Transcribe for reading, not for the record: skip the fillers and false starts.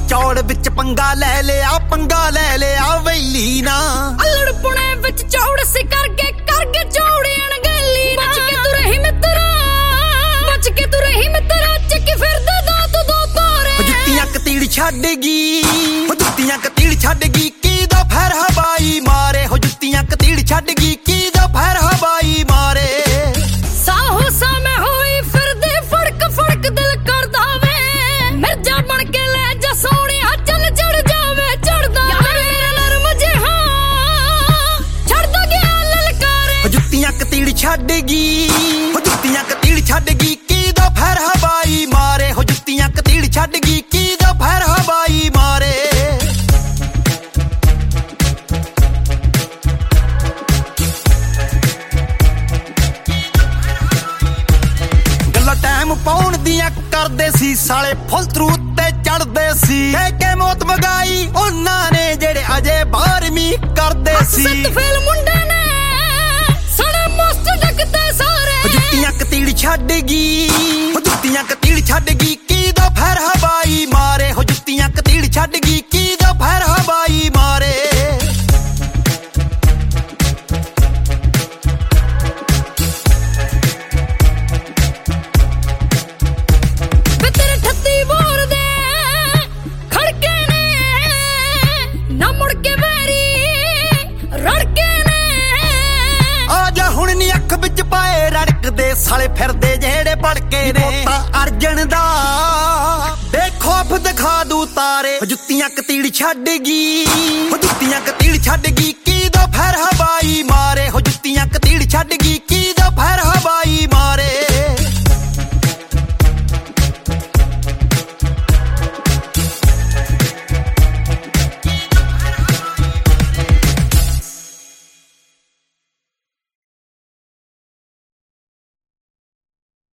ਚੌੜ ਵਿੱਚ ਪੰਗਾ ਲੈ ਲਿਆ ਵੈਲੀ ਨਾ ਅਲੜ ਪੁਣੇ ਵਿੱਚ ਚੌੜ ਸੀ ਕਰਗੇ ਚੌੜੇ ਅਣਗਹਿਲੀ ਨਾ ਬਚ ਕੇ ਤੂੰ ਰਹੀ ਮਿੱਤਰਾ ਚੱਕੀ ਫਿਰਦਾ ਦੋ ਤੋਰੇ ਜੁੱਤੀਆਂ ਕਤੀੜ ਛੱਡ ਗਈ ਕੀ ਦਾ ਫੈਰ ਹਵਾਈ ਮਾਰੇ ਹੋ ਜੁੱਤੀਆਂ ਕਤੀੜ ਛੱਡ ਗਈ ਕੀ ਦਾ ਫੈਰ ਹਵਾਈ ਮਾਰੇ ਸਾਹੋ ਸਾਮੇ ਹੋਈ ਫਿਰਦੇ ਫੜਕ ਦਿਲ ਕਰਦਾ ਵੇ ਮਿਰਜਾ ਬਣ ਕੇ ਲੈ ਜਾ ਸੋਹਣਿਆ ਚੱਲ ਚੜ ਜਾਵੇ ਚੜਦਾ ਮੇਰਾ ਨਰਮ ਜਿਹਾ ਛੱਡਦਾ ਗਿਆ ਲਲਕਾਰੇ ਜੁੱਤੀਆਂ ਕਤੀੜ ਛੱਡ ਗਈ ਕੀ ਦਾ ਫੈਰ ਹਵਾਈ ਮਾਰੇ ਹੋ ਜੁੱਤੀਆਂ ਕਤੀੜ ਛੱਡ ਗਈ ਕੀ ਦਾ ਫੈਰ ਹਵਾਈ ਮਾਰੇ ਟਾਈਮ ਪਾਉਣ ਦੀਆਂ ਕਰਦੇ ਸੀ ਸਾਲੇ ਫੁੱਲ ਥਰੂ ਉੱਤੇ ਚੜਦੇ ਸੀ ਕਹਿ ਕੇ ਮੌਤ ਵਗਾਈ ਉਹਨਾਂ ਨੇ ਜਿਹੜੇ ਅਜੇ 12ਵੀਂ ਕਰਦੇ ਸੀ ਸੱਤ ਫੇਲ ਮੁੰਡੇ ਨੇ ਸੜੇ ਮੋਸਟ ਡੱਕਦੇ ਸਾਰੇ ਜੁੱਤੀਆਂ ਕਤੀੜ ਛੱਡ ਗਈ ਕੀ ਦਾ ਫੈਰ ਹਵਾਈ ਮਾਰੇ ਹੋ ਜੁੱਤੀਆਂ ਕਤੀੜ ਛੱਡ ਗਈ ਕੀ ਦਾ ਫੈਰ ਹਵਾਈ ਮਾਰੇ ਵਿੱਚ ਪਾਏ ਰੜਕਦੇ ਸਾਲੇ ਫਿਰਦੇ ਜਿਹੜੇ ਭੜਕੇ ਨੇ ਤਾਂ ਅਰਜਨ ਦਾ ਬੇਖੌਫ ਦਿਖਾ ਦੂ ਤਾਰੇ ਜੁੱਤੀਆਂ ਕਤੀੜ ਛੱਡ ਗਈ